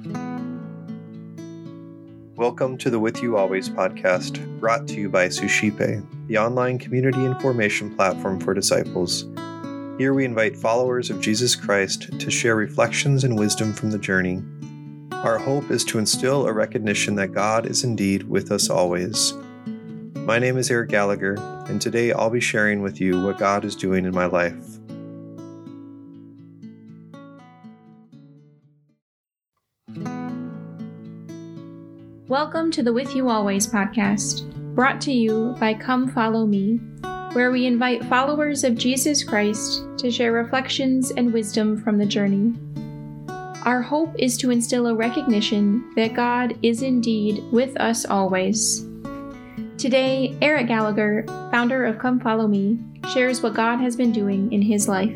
Welcome to the With You Always podcast, brought to you by Suscipe, the online community and formation platform for disciples. Here we invite followers of Jesus Christ to share reflections and wisdom from the journey. Our hope is to instill a recognition that God is indeed with us always. My name is Eric Gallagher, and today I'll be sharing with you what God is doing in my life. Welcome to the With You Always podcast, brought to you by Come Follow Me, where we invite followers of Jesus Christ to share reflections and wisdom from the journey. Our hope is to instill a recognition that God is indeed with us always. Today, Eric Gallagher, founder of Come Follow Me, shares what God has been doing in his life.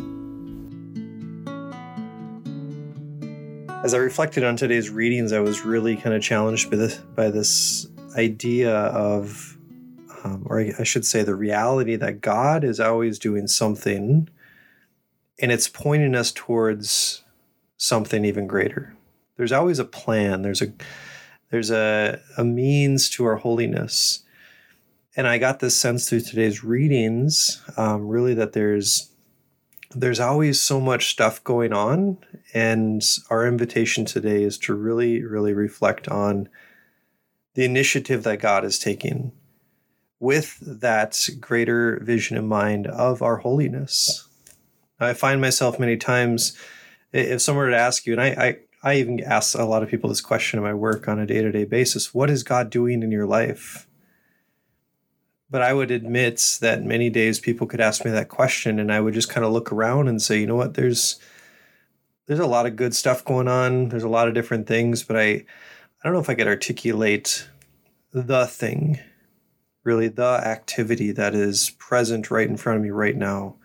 As I reflected on today's readings, I was really kind of challenged by this idea of, or I should say the reality that God is always doing something, and it's pointing us towards something even greater. There's always a plan. There's a means to our holiness. And I got this sense through today's readings, really that there's always so much stuff going on. And our invitation today is to really, really reflect on the initiative that God is taking with that greater vision in mind of our holiness. I find myself many times, if someone were to ask you, and I even ask a lot of people this question in my work on a day-to-day basis, what is God doing in your life? But I would admit that many days people could ask me that question, and I would just kind of look around and say, you know what, there's a lot of good stuff going on. There's a lot of different things, but I don't know if I could articulate the thing, really the activity that is present right in front of me right now.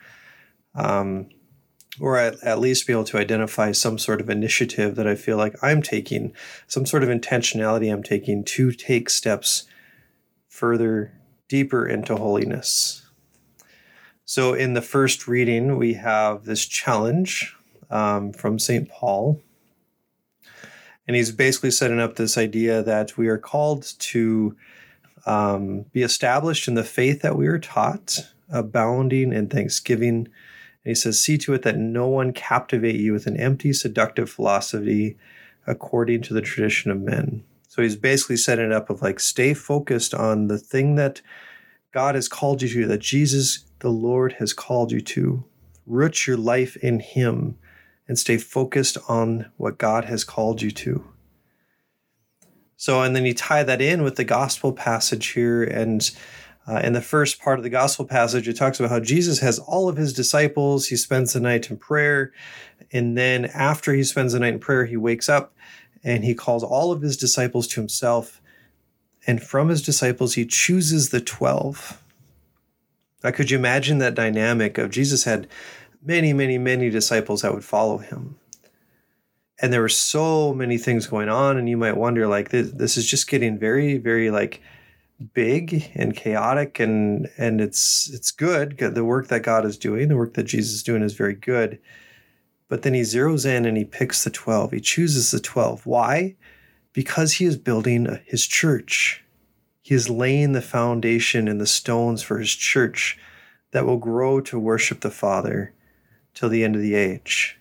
Or at least be able to identify some sort of initiative that I feel like I'm taking, some sort of intentionality I'm taking to take steps further, deeper into holiness. So in the first reading, we have this challenge from St. Paul. And he's basically setting up this idea that we are called to be established in the faith that we are taught, abounding in thanksgiving. And he says, see to it that no one captivate you with an empty, seductive philosophy according to the tradition of men. So he's basically setting it up of like, stay focused on the thing that God has called you to, that Jesus, the Lord, has called you to. Root your life in him and stay focused on what God has called you to. So, and then you tie that in with the gospel passage here. And in the first part of the gospel passage, it talks about how Jesus has all of his disciples. He spends the night in prayer. And then after he spends the night in prayer, he wakes up and he calls all of his disciples to himself. And from his disciples, he chooses the 12. Now, could you imagine that dynamic of Jesus had many, many, many disciples that would follow him? And there were so many things going on. And you might wonder, like, this is just getting very, very, like, big and chaotic. And it's good. The work that God is doing, the work that Jesus is doing is very good. But then he zeroes in and he picks the 12. He chooses the 12. Why? Because he is building his church. He is laying the foundation and the stones for his church that will grow to worship the Father till the end of the age.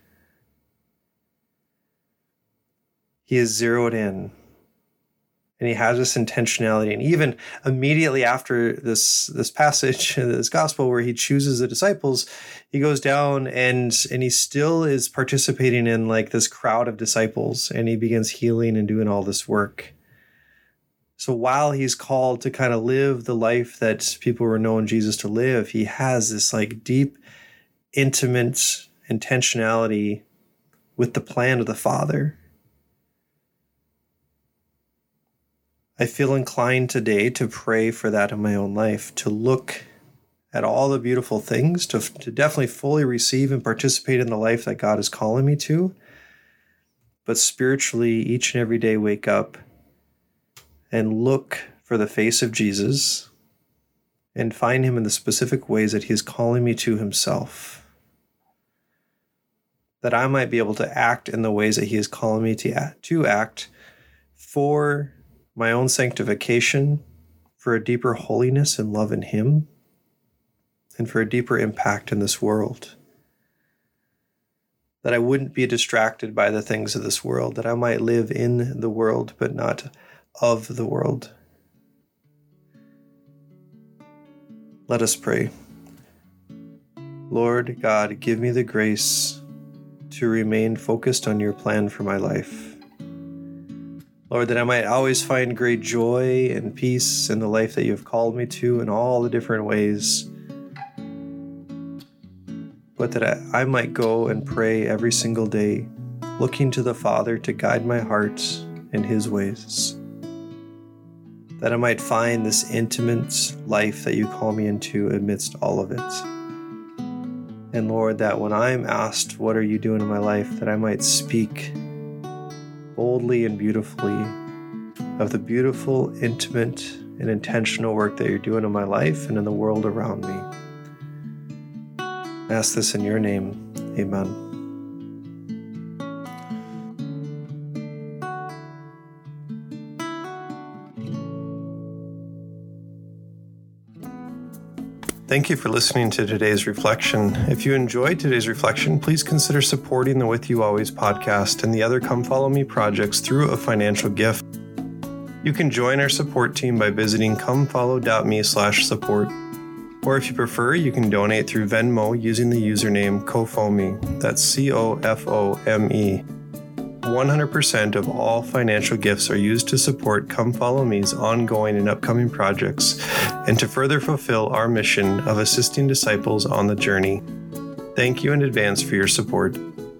He is zeroed in. And he has this intentionality. And even immediately after this passage, this gospel where he chooses the disciples, he goes down and he still is participating in like this crowd of disciples. And he begins healing and doing all this work. So while he's called to kind of live the life that people were knowing Jesus to live, he has this like deep, intimate intentionality with the plan of the Father. I feel inclined today to pray for that in my own life, to look at all the beautiful things, to definitely fully receive and participate in the life that God is calling me to, but spiritually each and every day wake up and look for the face of Jesus and find him in the specific ways that he is calling me to himself. that I might be able to act in the ways that He is calling me to act for my own sanctification, for a deeper holiness and love in Him, and for a deeper impact in this world. That I wouldn't be distracted by the things of this world, that I might live in the world, but not of the world. Let us pray. Lord God, give me the grace to remain focused on your plan for my life. Lord, that I might always find great joy and peace in the life that you have called me to in all the different ways. But that I might go and pray every single day, looking to the Father to guide my heart in His ways. That I might find this intimate life that you call me into amidst all of it. And Lord, that when I'm asked, what are you doing in my life, that I might speak boldly and beautifully of the beautiful, intimate, and intentional work that you're doing in my life and in the world around me. I ask this in your name. Amen. Thank you for listening to today's reflection. If you enjoyed today's reflection, please consider supporting the With You Always podcast and the other Come Follow Me projects through a financial gift. You can join our support team by visiting comefollow.me/support. Or if you prefer, you can donate through Venmo using the username COFOME. That's COFOME. 100% of all financial gifts are used to support Come Follow Me's ongoing and upcoming projects and to further fulfill our mission of assisting disciples on the journey. Thank you in advance for your support.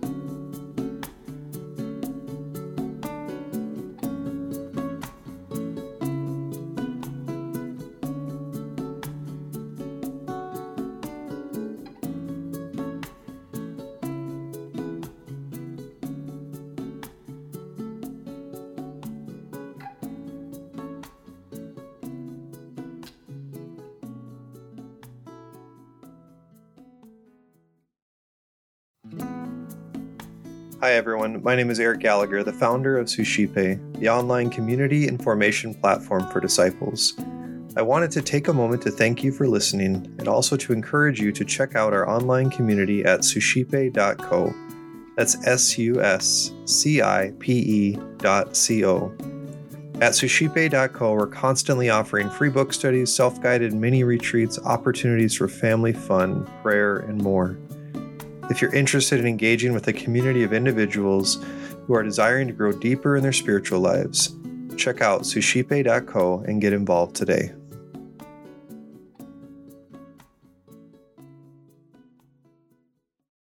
Hi everyone, my name is Eric Gallagher, the founder of Suscipe, the online community and formation platform for disciples. I wanted to take a moment to thank you for listening and also to encourage you to check out our online community at suscipe.co. That's suscipe.co. At suscipe.co, we're constantly offering free book studies, self-guided mini retreats, opportunities for family fun, prayer, and more. If you're interested in engaging with a community of individuals who are desiring to grow deeper in their spiritual lives, check out suscipe.co and get involved today.